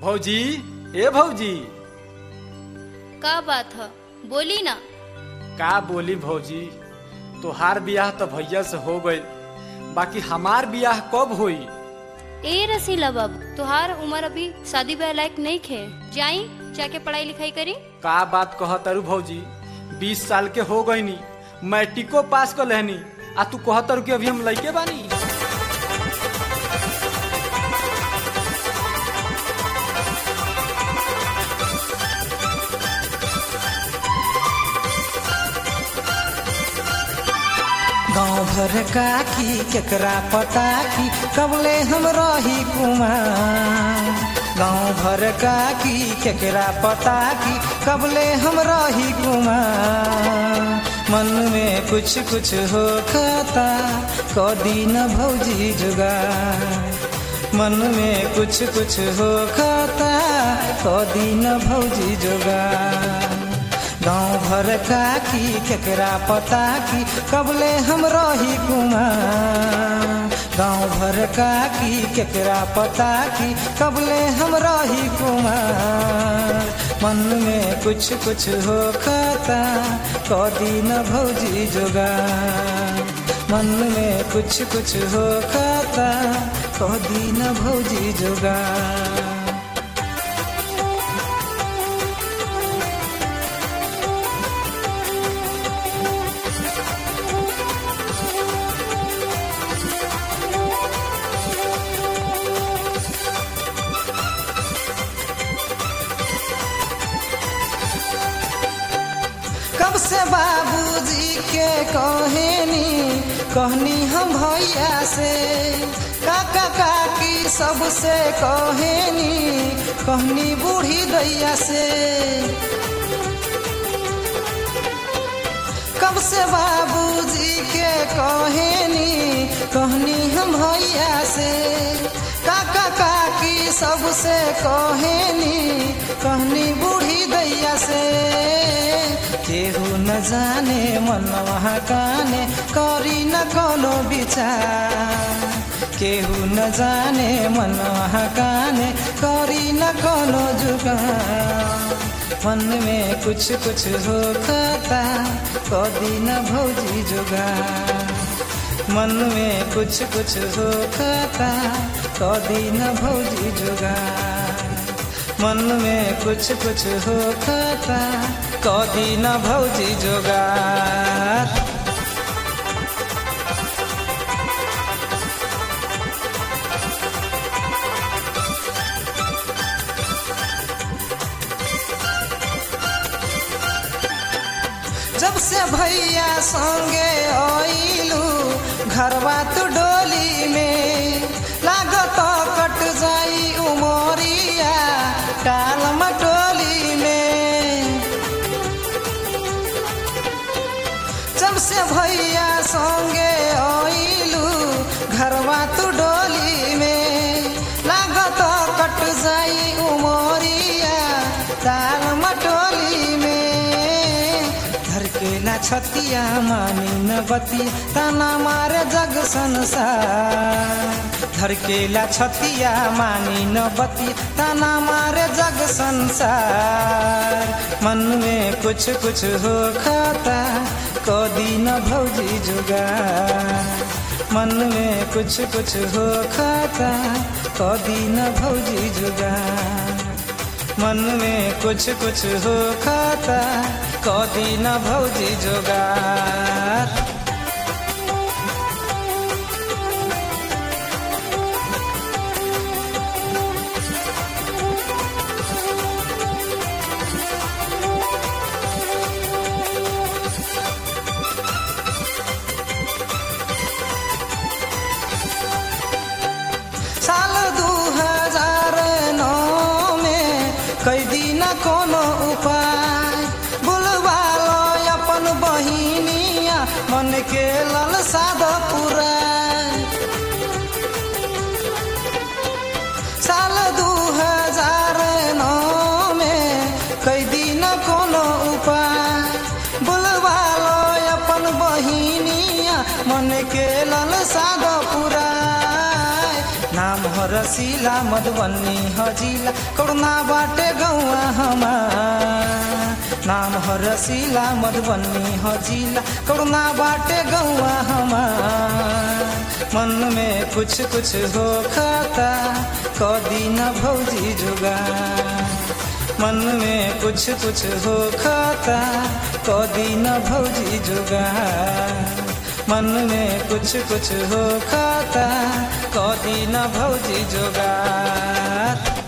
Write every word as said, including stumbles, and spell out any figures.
भौजी, ए भौजी, का बात है? बोली ना। का बोली भौजी, तोहार बियाह तो भैया से हो गई, बाकी हमार बियाह कब होई? ए रसीला बाबू, तुहार उम्र अभी शादी ब्याह लायक नहीं खे। जाई जाके पढ़ाई लिखाई करी। का बात कहतरू भौजी, बीस साल के हो गई नी, मैट्रिको पास कर लेनी, आ तू कहतरू कि अभी हम लइके बानी। गाँव भर काकी केकरा पता की कबले हम रही कुमार। गाँव भर काकी केकरा पता की कबले हम रही कुमार। मन में कुछ कुछ हो खाता कदी न भौजी जुगार। मन में कुछ कुछ हो खाता कदी न भौजी जुगार। गाँव भर काकी केकरा पता की कबले हम रही कुमार। गाँव भर काकी केकरा पता की कबले हम रही कुमार। मन में कुछ कुछ हो खाता कदी न भौजी जुगार। मन में कुछ कुछ हो खाता कदी न भौजी जुगार। कब से बाबूजी के कहनी कहनी हम भैया से, काका काकी सबसे कहनी कहनी बूढ़ी दैया से। कब से बाबूजी के कहनी कहनी हम भैया से, काका काकी सबसे कहनी कहनी बूढ़ी दैया से। केहू न जाने मन वहाँ काने करी न कोनो विचार। केहू न जाने मन वहाँ काने करी न कोनो जुगार। मन में कुछ कुछ हो खाता कदी न भौजी जुगार। मन में कुछ कुछ हो खाता कदी न भौजी जुगार। मन में कुछ कुछ हो खाता कदी न भौजी जुगार। जब से भैया संगे आइलू घरवा तू डोली में, लागत कट जाई उमरिया टाल मटोली में। जब से भैया संगे आइलू घरवा तू डोली में, लागत कट जाई उमरिया टाल मटोली में। धरकेला छतिया मानी न बती तना मारे जग संसार। धरकेला छतिया मानी न बती तना मारे जग संसार। मन में कुछ कुछ हो खाता कदी न भौजी जुगार। मन में कुछ कुछ हो खाता कदी न भौजी जुगार। मन में कुछ कुछ हो खाता कदी न भौजी जुगार। साल दू हजार नौ में कैदी न कोनो उपाय, बुलवा लो अपन बहिनिया रसीला मधुबनी हजीला करुणा बाटे गौआ हमार नाम ह रसीला मधुबनी हजीला करुणा बाटे गौआ हमार मन में कुछ कुछ हो खाता कदी न भौजी जुगा मन में कुछ कुछ हो खाता कदी न भौजी जुगा मन में कुछ कुछ हो खाता कदी न भौजी जुगा।